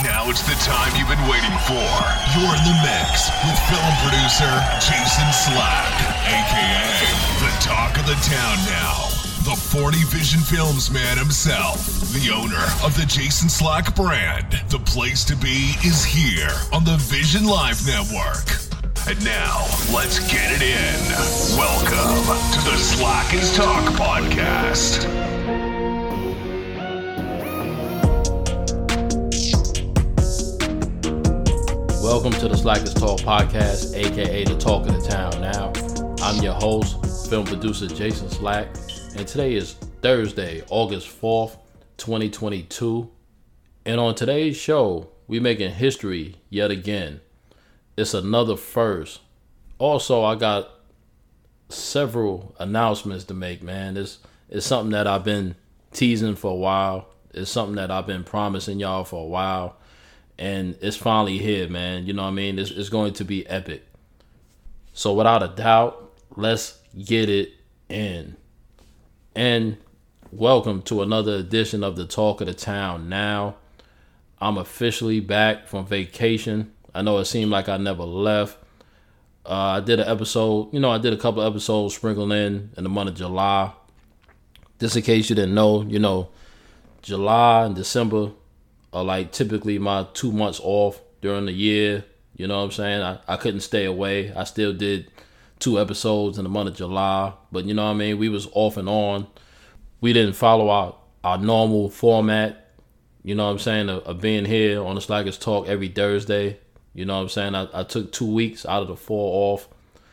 Now it's the time you've been waiting for. You're in the mix with film producer Jason Slack, a.k.a. the talk of the town now. The 40 Vision Films man himself, the owner of the Jason Slack brand. The place to be is here on the Vision Live Network. And now, let's get it in. Welcome to the Slack is Talk podcast. Welcome to the Slack is Talk podcast, aka the talk of the town now. I'm your host, film producer Jason Slack, and today is Thursday, August 4th, 2022. And on today's show, we're making history yet again. It's another first. Also, I got several announcements to make, man. It's something that I've been teasing for a while. It's something that I've been promising y'all for a while. And it's finally here, man. You know what I mean? It's going to be epic. So without a doubt, let's get it in. And welcome to another edition of the Talk of the Town now. I'm officially back from vacation. I know it seemed like I never left. I did an episode, I did a couple of episodes sprinkled in the month of July. Just in case you didn't know, July and December are like typically my 2 months off during the year. You know what I'm saying? I couldn't stay away. I still did 2 episodes in the month of July. But you know what I mean? We was off and on. We didn't follow our normal format, you know what I'm saying, of being here on the Slack is Talk every Thursday. You know what I'm saying? I took 2 weeks out of the 4 off.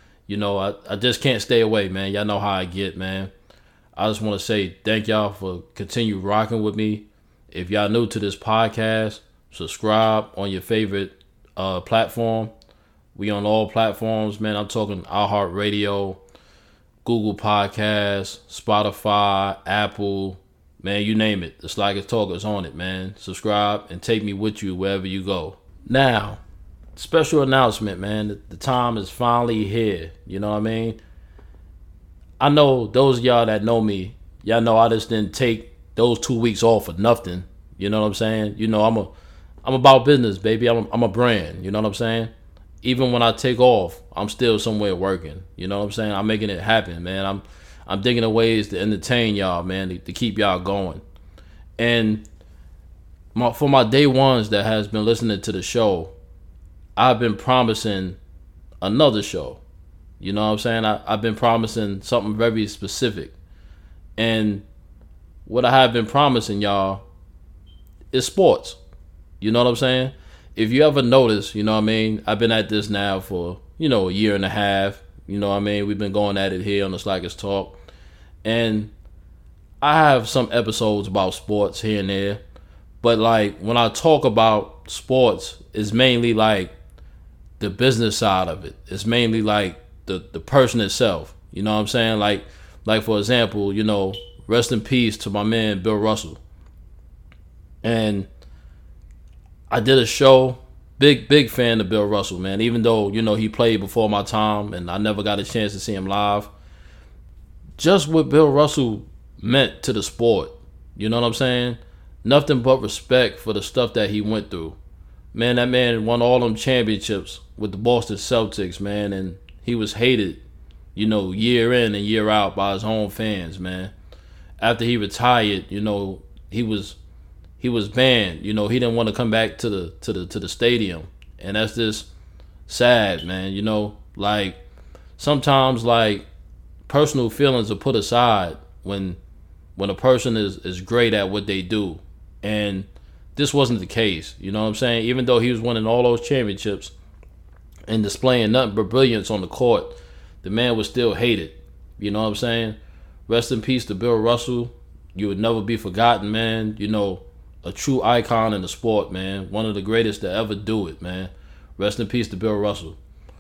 I just can't stay away, man. Y'all know how I get, man. I just want to say thank y'all for continue rocking with me. If y'all new to this podcast, subscribe on your favorite platform. We on all platforms, man. I'm talking iHeartRadio, Google Podcasts, Spotify, Apple, man, you name it. The Slack is Talk is on it, man. Subscribe and take me with you wherever you go. Now, special announcement, man. The time is finally here. You know what I mean? I know those of y'all that know me, y'all know I just didn't take those 2 weeks off for nothing. You know what I'm saying? I'm about business, baby. I'm a brand. You know what I'm saying? Even when I take off, I'm still somewhere working. You know what I'm saying? I'm making it happen, man. I'm thinking of ways to entertain y'all, man, to keep y'all going. And for my day ones that has been listening to the show, I've been promising another show. You know what I'm saying? I've been promising something very specific. And what I have been promising y'all is sports. You know what I'm saying? If you ever notice, you know what I mean, I've been at this now for, a year and a half. You know what I mean? We've been going at it here on the Slack is Talk. And I have some episodes about sports here and there. But like when I talk about sports, it's mainly like the business side of it. It's mainly like the person itself. You know what I'm saying? Like for example, rest in peace to my man, Bill Russell. And I did a show, big fan of Bill Russell, man. Even though, he played before my time and I never got a chance to see him live. Just what Bill Russell meant to the sport. You know what I'm saying? Nothing but respect for the stuff that he went through. Man, that man won all them championships with the Boston Celtics, man. And he was hated, year in and year out by his own fans, man. After he retired, he was banned. He didn't want to come back to the stadium, and that's just sad, man. Like sometimes like personal feelings are put aside when a person is great at what they do, and this wasn't the case. You know what I'm saying? Even though he was winning all those championships and displaying nothing but brilliance on the court, the man was still hated. You know what I'm saying? Rest in peace to Bill Russell. You would never be forgotten, man. A true icon in the sport, man. One of the greatest to ever do it, man. Rest in peace to Bill Russell.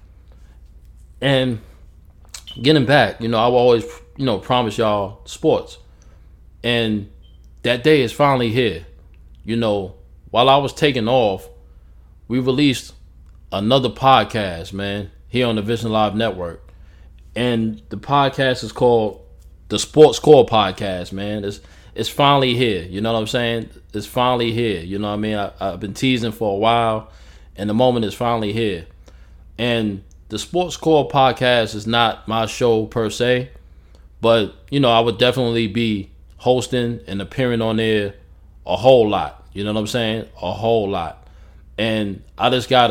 And getting back, I will always, promise y'all sports. And that day is finally here. While I was taking off, we released another podcast, man, here on the Vision Live Network. And the podcast is called the Sports Core Podcast, man. it's finally here. You know what I'm saying? It's finally here. You know what I mean? I've been teasing for a while, and the moment is finally here. And the Sports Core podcast is not my show per se, but, you know, I would definitely be hosting and appearing on there a whole lot. You know what I'm saying? A whole lot. And I just got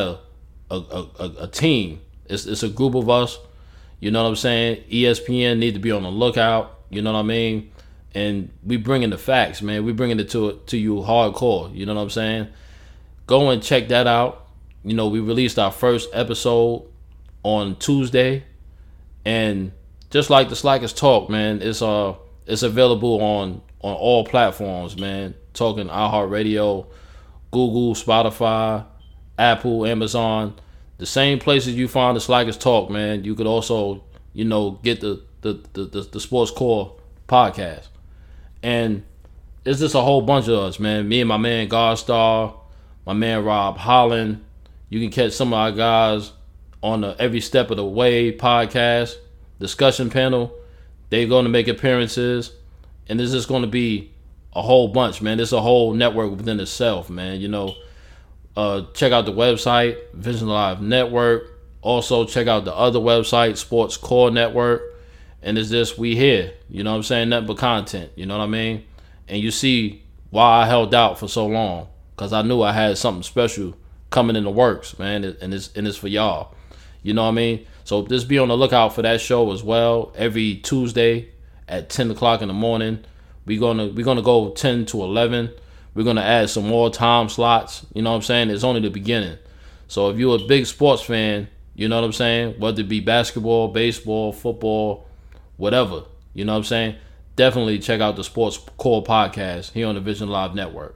a team. It's a group of us. You know what I'm saying? ESPN need to be on the lookout. You know what I mean? And we bringing the facts, man. We bringing it to you hardcore. You know what I'm saying? Go and check that out. You know, we released our first episode on Tuesday, and just like the Slackers Talk, man, it's available on all platforms, man. Talking iHeartRadio, Google, Spotify, Apple, Amazon, the same places you find the Slackers Talk, man. You could also, you know, get the Sports Core podcast, and it's just a whole bunch of us, man. Me and my man Godstar, my man Rob Holland. You can catch some of our guys on the Every Step of the Way podcast, discussion panel. They're going to make appearances, and this is going to be a whole bunch, man. It's a whole network within itself, man. You know, check out the website, Vision Live Network. Also, check out the other website, Sports Core Network. And it's just, we here. You know what I'm saying? Nothing but content. You know what I mean? And you see why I held out for so long, because I knew I had something special coming in the works, man, and it's for y'all. You know what I mean? So just be on the lookout for that show as well. Every Tuesday at 10 o'clock in the morning. We're gonna go 10 to 11. We're gonna add some more time slots. You know what I'm saying? It's only the beginning. So if you're a big sports fan, you know what I'm saying? Whether it be basketball, baseball, football, whatever, you know what I'm saying? Definitely check out the Sports Core podcast here on the Vision Live Network.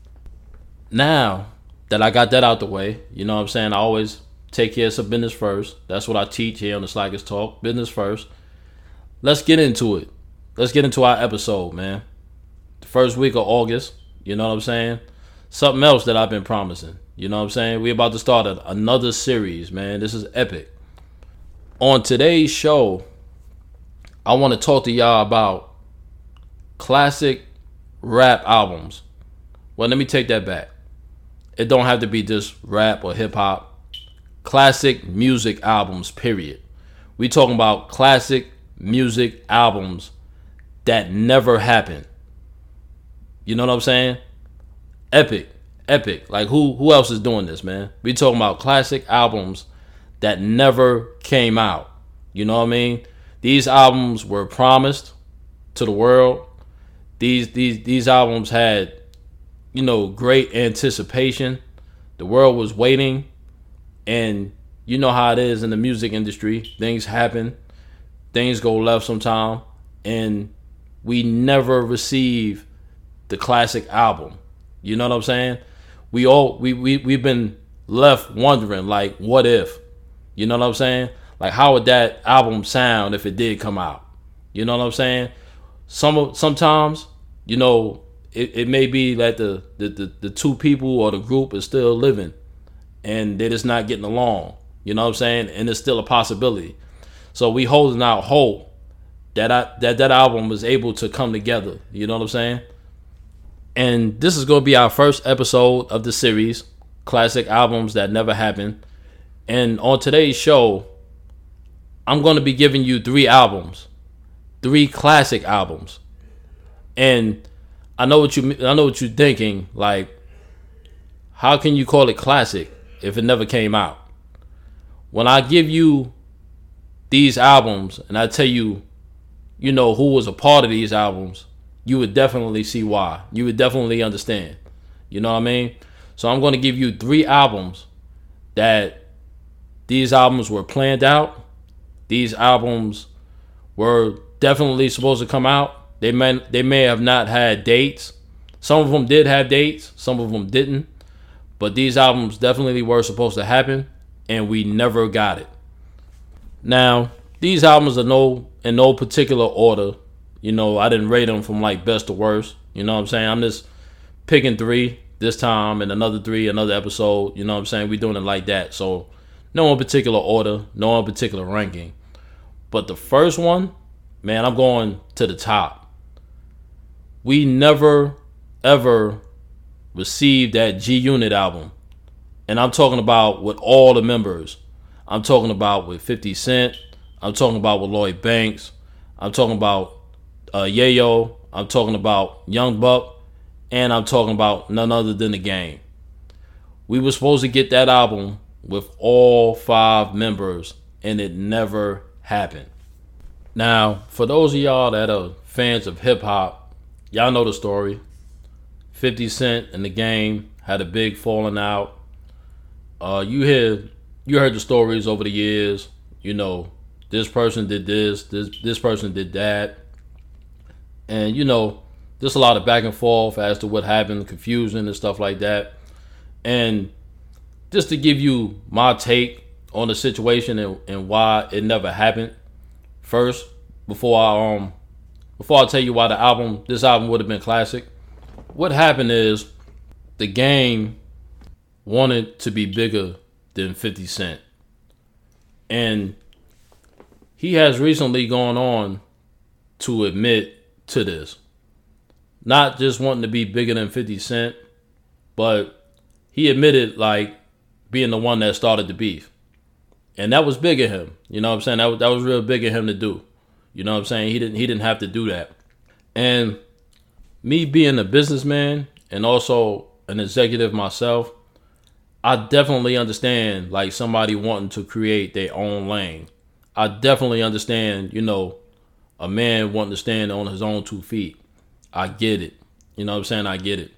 Now that I got that out the way, you know what I'm saying? I always take care of some business first. That's what I teach here on the Slackers Talk. Business first. Let's get into it. Let's get into our episode, man. The first week of August, you know what I'm saying? Something else that I've been promising. You know what I'm saying? We're about to start another series, man. This is epic. On today's show, I want to talk to y'all about classic rap albums. Well, let me take that back. It don't have to be just rap or hip hop. Classic music albums, period. We talking about classic music albums that never happened. You know what I'm saying? Epic. Like who else is doing this, man? We talking about classic albums that never came out. You know what I mean? These albums were promised to the world. These albums had, you know, great anticipation. The world was waiting, and you know how it is in the music industry. Things happen, things go left sometime, and we never receive the classic album. You know what I'm saying? We've been left wondering, like, what if? You know what I'm saying? Like, how would that album sound if it did come out? You know what I'm saying? Sometimes, you know, it may be that the two people or the group is still living and they're just not getting along. You know what I'm saying? And it's still a possibility. So we holding out hope that that album was able to come together. You know what I'm saying? And this is going to be our first episode of the series, Classic Albums That Never Happened. And on today's show, I'm going to be giving you 3 albums, 3 classic albums. And I know what you're thinking, like, how can you call it classic if it never came out? When I give you these albums and I tell you, you know, who was a part of these albums, you would definitely see why. You would definitely understand. You know what I mean? So I'm going to give you 3 albums that these albums were planned out. These albums were definitely supposed to come out. They may have not had dates. Some of them did have dates. Some of them didn't. But these albums definitely were supposed to happen, and we never got it. Now, these albums are in no particular order. You know, I didn't rate them from like best to worst. You know what I'm saying? I'm just picking 3 this time and another 3 another episode. You know what I'm saying? We're doing it like that. So no in particular order, no in particular ranking. But the first one, man, I'm going to the top. we never, ever received that G Unit album. And I'm talking about with all the members. I'm talking about with 50 Cent. I'm talking about with Lloyd Banks. I'm talking about Yayo. I'm talking about Young Buck. And I'm talking about none other than The Game. We were supposed to get that album with all 5 members, and it never happened. Now, for those of y'all that are fans of hip-hop, y'all know the story. 50 Cent and The Game had a big falling out. You heard the stories over the years. You know, this person did this person did that. And, you know, there's a lot of back and forth as to what happened, confusion and stuff like that. And just to give you my take on the situation and why it never happened, first, before I tell you why this album would have been classic, what happened is The Game wanted to be bigger than 50 Cent. And he has recently gone on to admit to this. Not just wanting to be bigger than 50 Cent, but he admitted like being the one that started the beef. And that was big of him. You know what I'm saying? That was real big of him to do. You know what I'm saying? He didn't have to do that. And me being a businessman and also an executive myself, I definitely understand like somebody wanting to create their own lane. I definitely understand, you know, a man wanting to stand on his own 2 feet. I get it. You know what I'm saying? I get it.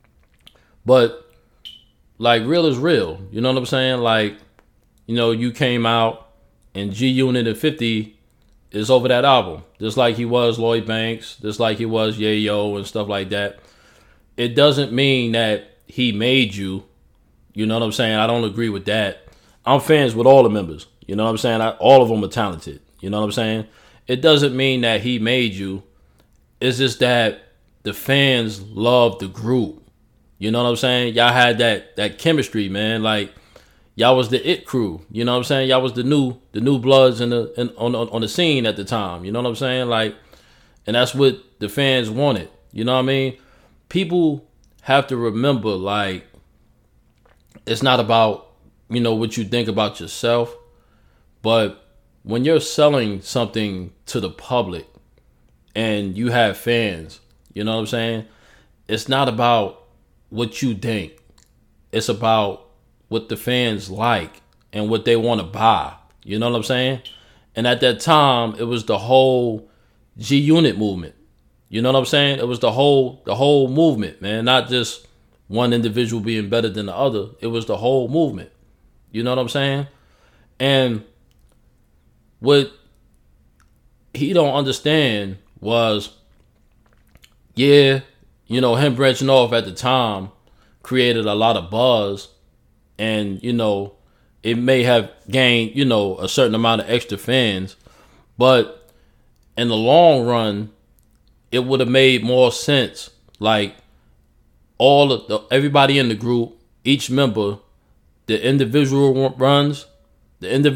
But like real is real. You know what I'm saying? Like, you know, you came out and G Unit and 50 is over that album. Just like he was Lloyd Banks, just like he was Yayo and stuff like that. It doesn't mean that he made you. You know what I'm saying? I don't agree with that. I'm fans with all the members. You know what I'm saying? All of them are talented. You know what I'm saying? It doesn't mean that he made you. It's just that the fans love the group. You know what I'm saying? Y'all had that chemistry, man. Like y'all was the it crew. You know what I'm saying? Y'all was the new bloods on the scene at the time. You know what I'm saying? Like, and that's what the fans wanted. You know what I mean? People have to remember, like, it's not about, you know, what you think about yourself, but when you're selling something to the public and you have fans, you know what I'm saying? It's not about what you think. It's about what the fans like and what they want to buy. You know what I'm saying? And at that time, it was the whole G Unit movement. You know what I'm saying? It was the whole movement, man. Not just one individual being better than the other. It was the whole movement. You know what I'm saying? And what he don't understand was, yeah, you know, him branching off at the time created a lot of buzz, and, you know, it may have gained, you know, a certain amount of extra fans, but in the long run, it would have made more sense. Like everybody in the group, each member, the individual runs, and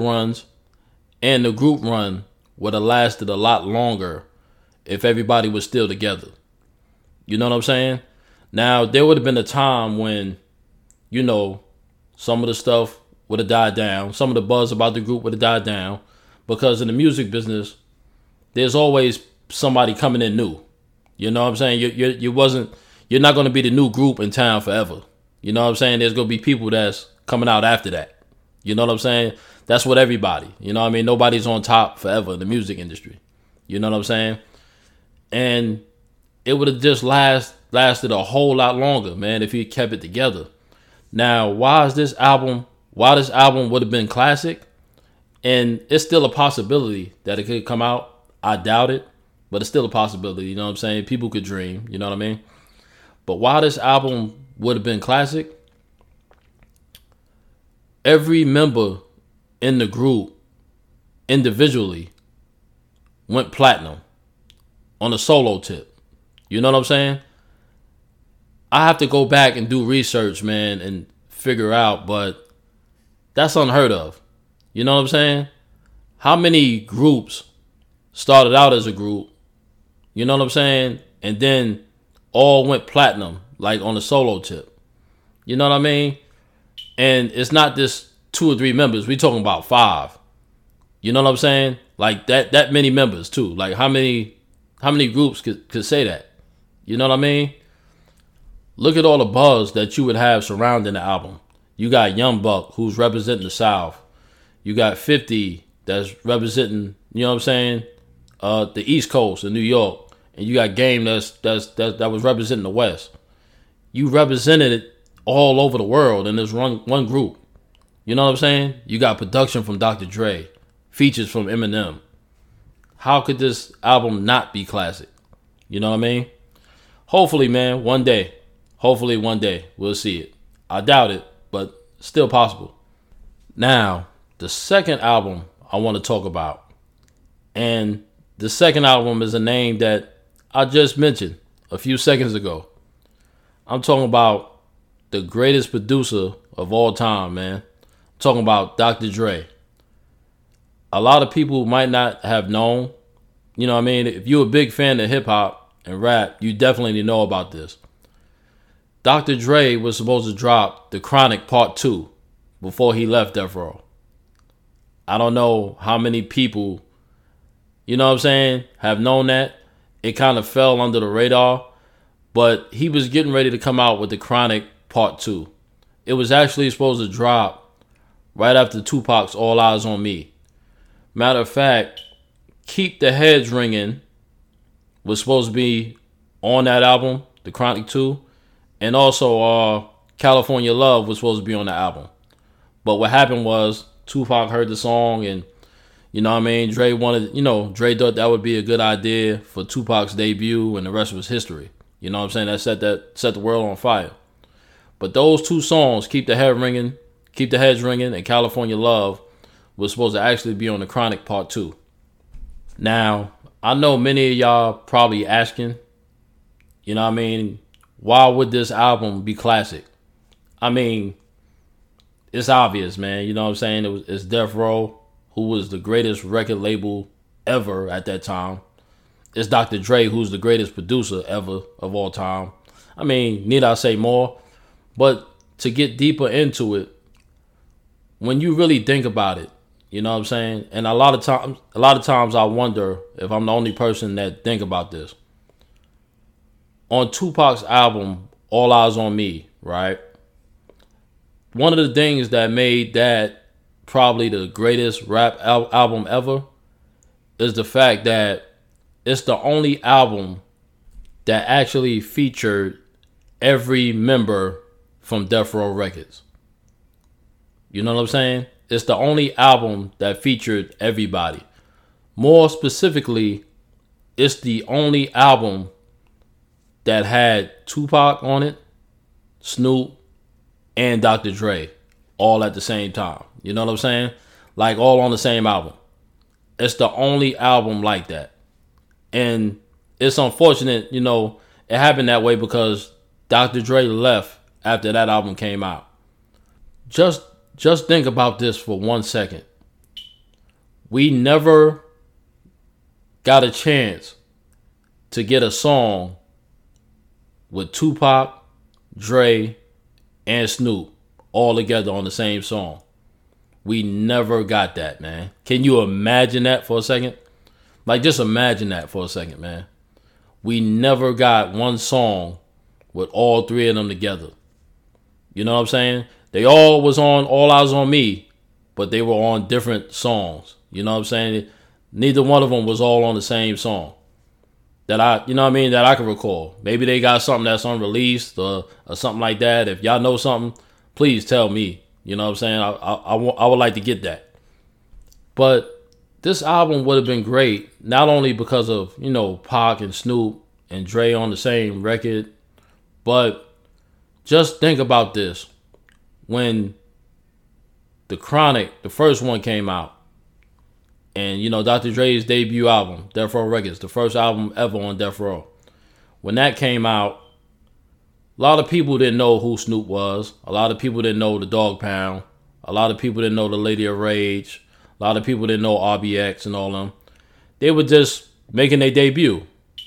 the group run would have lasted a lot longer if everybody was still together. You know what I'm saying? Now, there would have been a time when, you know, some of the stuff would have died down. Some of the buzz about the group would have died down, because in the music business, there's always somebody coming in new. You know what I'm saying? You're not going to be the new group in town forever. You know what I'm saying? There's going to be people that's coming out after that. You know what I'm saying? That's what everybody. You know what I mean? Nobody's on top forever in the music industry. You know what I'm saying? And it would have just lasted a whole lot longer, man, if he kept it together. Now, why this album would have been classic, and it's still a possibility that it could come out. I doubt it, but it's still a possibility. You know what I'm saying? People could dream. You know what I mean? But why this album would have been classic, every member in the group individually went platinum on a solo tip. You know what I'm saying? I have to go back and do research, man, and figure out, but that's unheard of. You know what I'm saying? How many groups started out as a group, you know what I'm saying, and then all went platinum, like on a solo tip. You know what I mean? And it's not just 2 or 3 members. We talking about 5. You know what I'm saying? Like that many members too. Like how many groups could say that? You know what I mean? Look at all the buzz that you would have surrounding the album. You got Young Buck, who's representing the South. You got 50 that's representing, you know what I'm saying, the East Coast of New York. And you got Game that was representing the West. You represented it all over the world in this one group. You know what I'm saying? You got production from Dr. Dre, features from Eminem. How could this album not be classic? You know what I mean? Hopefully, man, one day. Hopefully one day we'll see it. I doubt it, but still possible. Now, the second album I want to talk about. And the second album is a name that I just mentioned a few seconds ago. I'm talking about the greatest producer of all time, man. I'm talking about Dr. Dre. A lot of people might not have known. You know what I mean? If you're a big fan of hip hop and rap, you definitely know about this. Dr. Dre was supposed to drop The Chronic Part 2 before he left Death Row. I don't know how many people, you know what I'm saying, have known that. It kind of fell under the radar, but he was getting ready to come out with The Chronic Part 2. It was actually supposed to drop right after Tupac's All Eyes on Me. Matter of fact, Keep the Heads Ringing was supposed to be on that album, The Chronic 2. And also California Love was supposed to be on the album. But what happened was Tupac heard the song and, you know what I mean, Dre thought that would be a good idea for Tupac's debut and the rest was history. You know what I'm saying? That set the world on fire. But those 2 songs, Keep the Heads Ringing and California Love, was supposed to actually be on The Chronic Part 2. Now, I know many of y'all probably asking, you know what I mean, why would this album be classic? I mean, it's obvious, man. You know what I'm saying? It's Death Row, who was the greatest record label ever at that time. It's Dr. Dre, who's the greatest producer ever of all time. I mean, need I say more? But to get deeper into it, when you really think about it, you know what I'm saying? And a lot of times I wonder if I'm the only person that think about this. On Tupac's album, All Eyes on Me, right? One of the things that made that probably the greatest rap album ever is the fact that it's the only album that actually featured every member from Death Row Records. You know what I'm saying? It's the only album that featured everybody. More specifically, it's the only album that had Tupac on it, Snoop, and Dr. Dre all at the same time. You know what I'm saying? Like all on the same album. It's the only album like that. And it's unfortunate, you know, it happened that way because Dr. Dre left after that album came out. Just think about this for 1 second. We never got a chance to get a song with Tupac, Dre, and Snoop all together on the same song. We never got that, man. Can you imagine that for a second? Like, just imagine that for a second, man. We never got one song with all 3 of them together. You know what I'm saying? They all was on All Eyes on Me, but they were on different songs. You know what I'm saying? Neither one of them was all on the same song. That I can recall. Maybe they got something that's unreleased or something like that. If y'all know something, please tell me. You know what I'm saying? I would like to get that. But this album would have been great, not only because of, you know, Pac and Snoop and Dre on the same record, but just think about this. When The Chronic, the first one, came out, and, you know, Dr. Dre's debut album, Death Row Records, the first album ever on Death Row. When that came out, a lot of people didn't know who Snoop was. A lot of people didn't know the Dog Pound. A lot of people didn't know the Lady of Rage. A lot of people didn't know RBX and all them. They were just making their debut.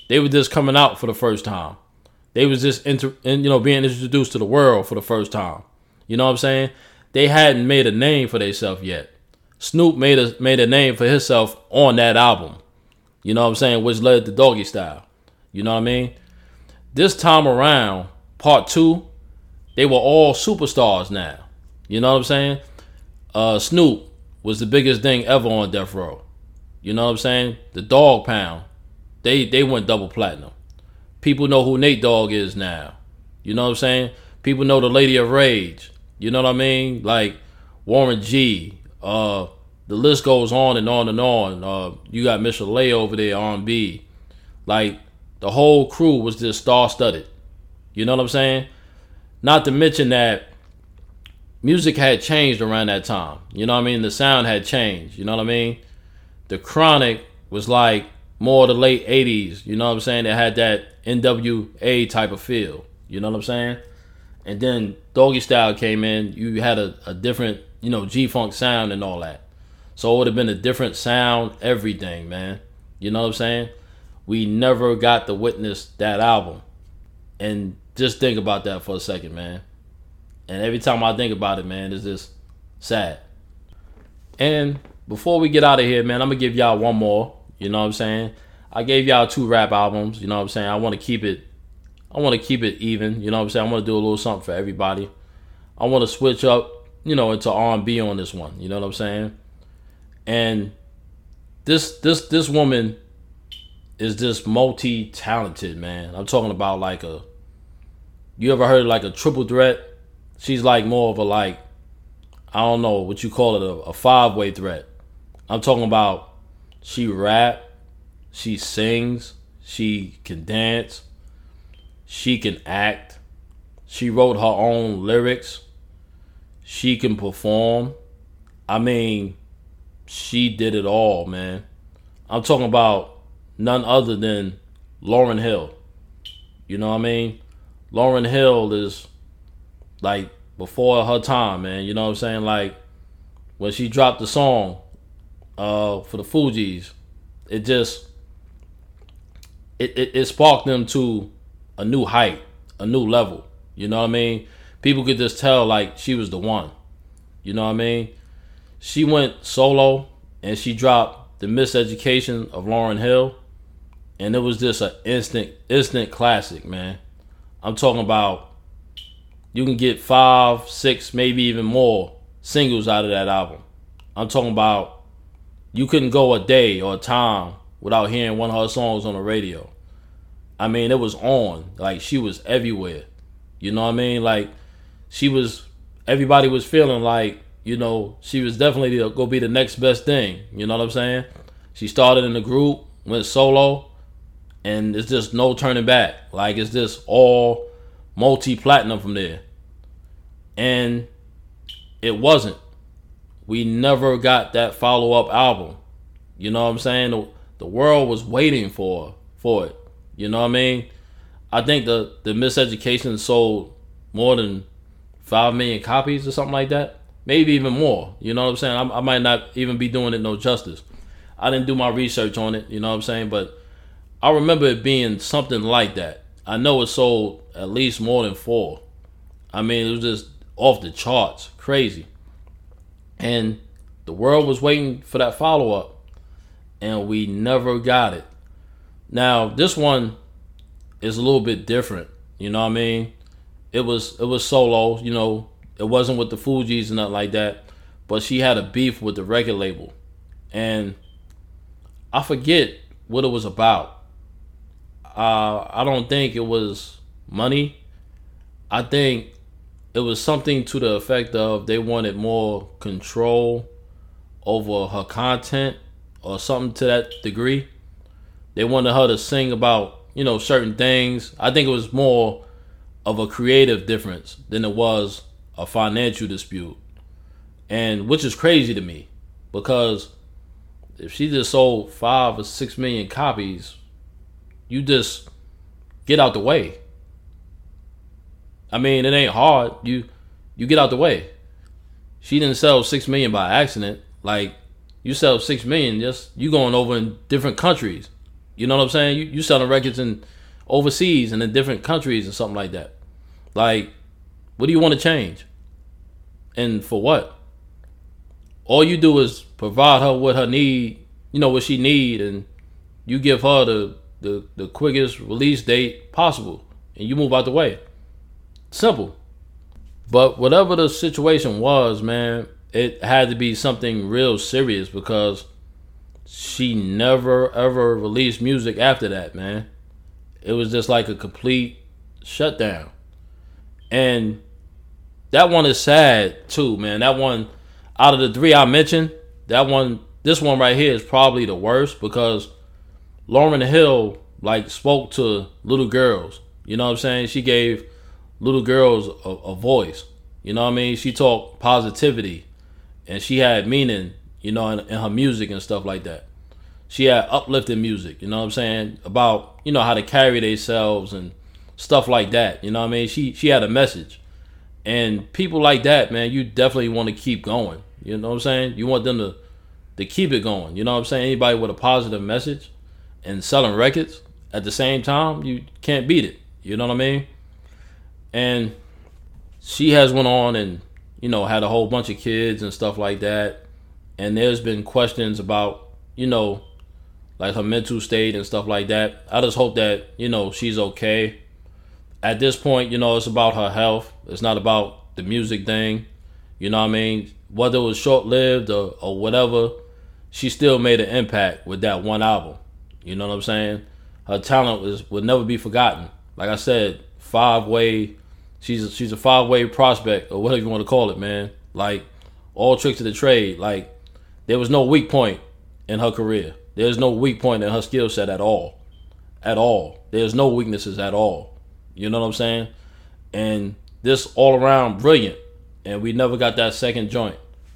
They were just coming out for the first time. They was just being introduced to the world for the first time. You know what I'm saying? They hadn't made a name for themselves yet. Snoop made a name for himself on that album. You know what I'm saying? Which led to Doggy Style. You know what I mean? This time around, part 2, they were all superstars now. You know what I'm saying? Snoop was the biggest thing ever on Death Row. You know what I'm saying? The Dog Pound, they went double platinum. People know who Nate Dogg is now. You know what I'm saying? People know the Lady of Rage. You know what I mean? Like Warren G. The list goes on and on and on. You got Michelet over there, R&B. Like, the whole crew was just star-studded. You know what I'm saying? Not to mention that music had changed around that time. You know what I mean? The sound had changed. You know what I mean? The Chronic was like more the late 80s. You know what I'm saying? It had that NWA type of feel. You know what I'm saying? And then Doggy Style came in. You had a different, G-Funk sound and all that. So it would have been a different sound, everything, man. You know what I'm saying? We never got to witness that album. And just think about that for a second, man. And every time I think about it, man, it's just sad. And before we get out of here, man, I'm going to give y'all one more. You know what I'm saying? I gave y'all 2 rap albums. You know what I'm saying? I want to keep it even. You know what I'm saying? I want to do a little something for everybody. I want to switch up, into R&B on this one. You know what I'm saying? And this woman is just multi-talented, man. I'm talking about you ever heard of a triple threat? She's like more of a I don't know what you call it, a 5-way threat. I'm talking about she rap, she sings, she can dance, she can act, she wrote her own lyrics, she can perform. I mean, she did it all, man. I'm talking about none other than Lauryn Hill. You know what I mean? Lauryn Hill is before her time, man. You know what I'm saying? When she dropped the song for the Fugees, it sparked them to a new height, a new level. You know what I mean? People could just tell she was the one. You know what I mean? She went solo and she dropped The Miseducation of Lauryn Hill, and it was just an instant classic, man. I'm talking about you can get 5, 6, maybe even more singles out of that album. I'm talking about you couldn't go a day or a time without hearing one of her songs on the radio. I mean, it was on. She was everywhere. You know what I mean? Everybody was feeling she was definitely going to be the next best thing. You know what I'm saying? She started in the group, went solo, and it's just no turning back. It's just all multi-platinum from there. And it wasn't. We never got that follow-up album. You know what I'm saying? The world was waiting for it. You know what I mean? I think the Miseducation sold more than 5 million copies or something like that. Maybe even more. You know what I'm saying? I might not even be doing it no justice. I didn't do my research on it. You know what I'm saying? But I remember it being something like that. I know it sold at least more than 4. I mean, it was just off the charts. Crazy. And the world was waiting for that follow-up. And we never got it. Now, this one is a little bit different. You know what I mean? It was solo, It wasn't with the Fugees and nothing like that. But she had a beef with the record label. And I forget what it was about. I don't think it was money. I think it was something to the effect of they wanted more control over her content or something to that degree. They wanted her to sing about, certain things. I think it was more of a creative difference than it was a financial dispute. And which is crazy to me, because if she just sold 5 or 6 million copies, you just get out the way. I mean, it ain't hard. You get out the way. She didn't sell 6 million by accident. You sell 6 million, just you going over in different countries. You know what I'm saying? You selling records in overseas and in different countries and something like that. Like, what do you want to change? And for what? All you do is provide her what her need, what she need, and you give her the quickest release date possible, and you move out the way. Simple. But whatever the situation was, man, it had to be something real serious, because she never ever released music after that, man. It was just like a complete shutdown. And that one is sad too, man. That one, out of the three I mentioned, this one right here is probably the worst, because Lauryn Hill spoke to little girls. You know what I'm saying? She gave little girls a voice. You know what I mean? She talked positivity, and she had meaning, in her music and stuff like that. She had uplifting music, you know what I'm saying? About, how to carry themselves and stuff like that. You know what I mean? She had a message. And people like that, man, you definitely want to keep going. You know what I'm saying? You want them to keep it going. You know what I'm saying? Anybody with a positive message and selling records at the same time, you can't beat it. You know what I mean? And she has went on and, had a whole bunch of kids and stuff like that. And there's been questions about, her mental state and stuff like that. I just hope that, she's okay. At this point, it's about her health. It's not about the music thing. You know what I mean? Whether it was short-lived or whatever, she still made an impact with that one album. You know what I'm saying? Her talent would never be forgotten. Like I said, she's a five-way prospect, or whatever you want to call it, man. Like, all tricks of the trade. Like, there was no weak point in her career. There's no weak point in her skill set at all. At all. There's no weaknesses at all. You know what I'm saying? And this all around brilliant. And we never got that second joint.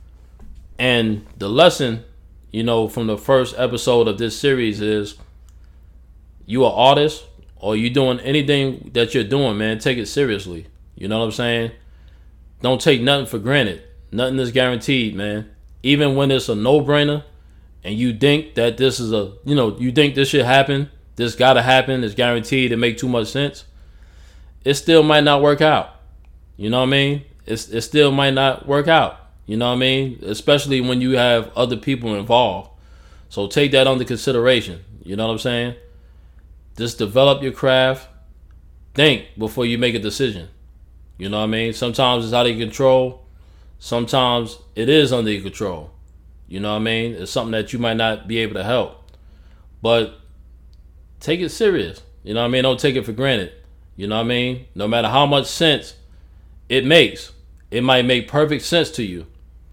And the lesson, from the first episode of this series is, you an artist, or you doing anything that you're doing, man, take it seriously. You know what I'm saying? Don't take nothing for granted. Nothing is guaranteed, man. Even when it's a no-brainer, and you think that this is you think this should happen, this gotta happen, it's guaranteed, it make too much sense, it still might not work out. You know what I mean? It still might not work out. You know what I mean? Especially when you have other people involved. So take that under consideration. You know what I'm saying? Just develop your craft. Think before you make a decision. You know what I mean? Sometimes it's out of your control. Sometimes it is under your control. You know what I mean? It's something that you might not be able to help. But take it serious. You know what I mean? Don't take it for granted. You know what I mean? No matter how much sense it makes, it might make perfect sense to you,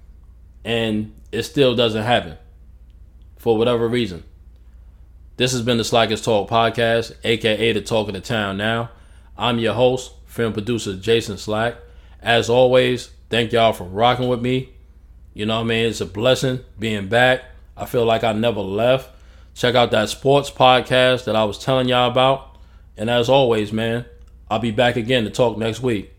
and it still doesn't happen for whatever reason. This has been the Slackers Talk Podcast, aka the Talk of the Town Now. I'm your host, film producer Jason Slack. As always, thank y'all for rocking with me. You know what I mean? It's a blessing being back. I feel like I never left. Check out that sports podcast that I was telling y'all about. And as always, man, I'll be back again to talk next week.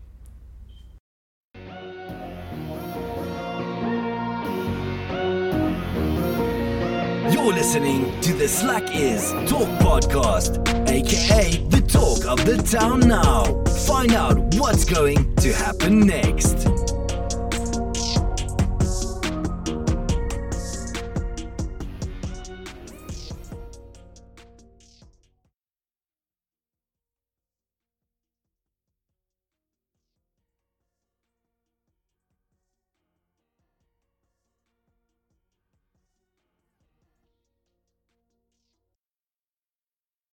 You're listening to the Slack Is Talk Podcast, aka the Talk of the Town Now. Find out what's going to happen next.